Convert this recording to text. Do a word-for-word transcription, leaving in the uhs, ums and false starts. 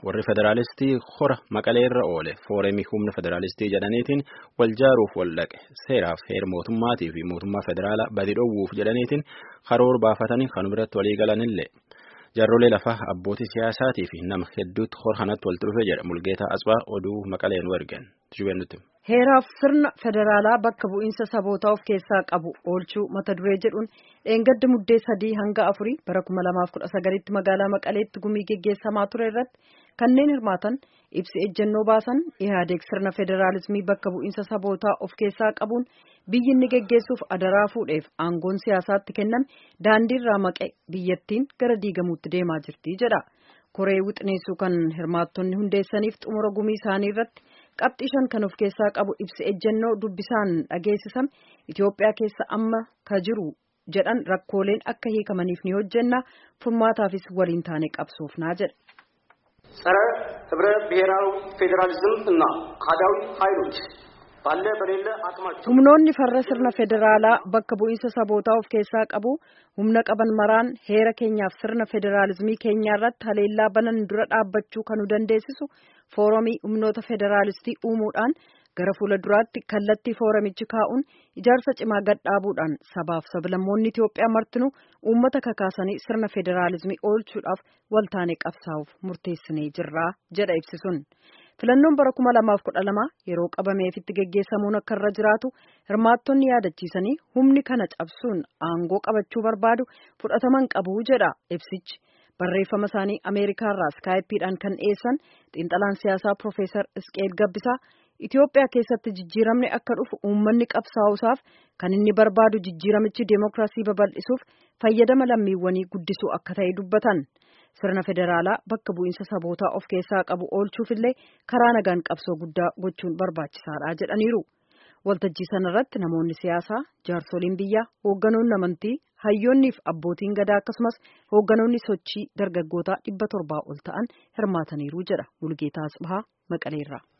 warri federaalistii hora maqaleerra oole fooremii humna federaalistii jedhaniitiin wal jaaruuf wal dhaqe seeraaf heera mootummaatii fi mootummaa federaalaa badi dhowwuuf jedhaniitiin karoora baafatanii kan biratti walii galanillee jaarrolee lafaa abbootii siyaasaatii fi nama hedduutti hora kanatti walitti dhufe jedha Mulgeetaa Asbaa oduu maqaleen wargeen jubennutti. Heeraaf sirna federaalaa bakka bu'iinsa sabootaa of keessaa qabu oolchuu mata duree jedhuun dheengadda muddee sadii hanga afurii bara kuma lamaaf kudha sagalitti magaalaa Maqaleetti gumii geggeessamaa ture irratti kanneen hirmaatan ibsi ejjennoo baasan Ihaadeeg sirna federaalizimii bakka bu'iinsa sabootaa of keessaa qabuun biyyi inni geggeessuuf adaraa fuudheef aangoon siyaasaatti kenname daandiirraa maqe biyyattiin gara diigamuutti deemaa jirti jedha. Koree wixineessuu kan hirmaattonni hundeessaniif xumura gumii isaanii irratti qabxii shan kan of keessaa qabu ibsi ejjennoo dubbisaan dhageessisame Itoophiyaa keessa amma ka jiru jedhan rakkooleen akka hiikamaniif ni hojjenna furmaataafis waliin taane qabsoofnaa jedha. ጸረ ህብረ ብሔራዊ ፌዴራሊዝም እና አህዳዊ ኃይሎች ባለ በሌለ አቅማቸው humnoonni farra sirna federaalaa bakka bu'iinsa sabootaa of keessaa qabu humna qaban maraan heera keenyaaf sirna federaalizimii keenyaa irratti haleellaa banan dura dhaabbachuu kan nu dandeessisu foorumii humnoota federaalistii uumuudhaan gara fuula duraatti kallattii fooramichi kaa'uun ijaarsa cimaa gadhaabuudhaan sabaaf sablammoonni Itoophiyaa martinuu uummata kakaasanii sirna federaalizimii oolchuudhaaf waltaanee qabsaa'uuf murteessinee jirra jedha ibsisuun. Filannoon bara kuma lamaaf kudha lama yeroo qabameefitti geggeessamuun akka irra jiraatu hirmaattonni yaadachiisanii humni kana cabsuun aangoo qabachuu barbaadu fudhataman qabu jedha ibsichi. Barreeffama isaanii Ameerikaarraa Skaayipiidhaan kan dhiyeessan xiinxalaan siyaasaa Profeesar Isqeel Gabbisaa Itoophiyaa keessatti jijjiiramni akka dhufu uummanni qabsaa'usaaf kan inni barbaadu jijjiiramichi deemokiraasii babal'isuuf fayyadama lammiiwwanii guddisuu akka ta'e dubbatan. Sirna federaalaa bakka bu'iinsa sabootaa of keessaa qabu oolchuufillee karaa nagaan qabsoo guddaa gochuun barbaachisaadha jedhaniiru. Waltajjii sanarratti namoonni siyaasaa, jaarsoliin biyyaa, hoogganoonni amantii, hayyoonnii fi abbootiin gadaa akkasumas hoogganoonni sochii dargaggootaa dhibba torbaa ol ta'an hirmaataniiru jedha Mulgeetaa Asbahaa Maqaleerraa.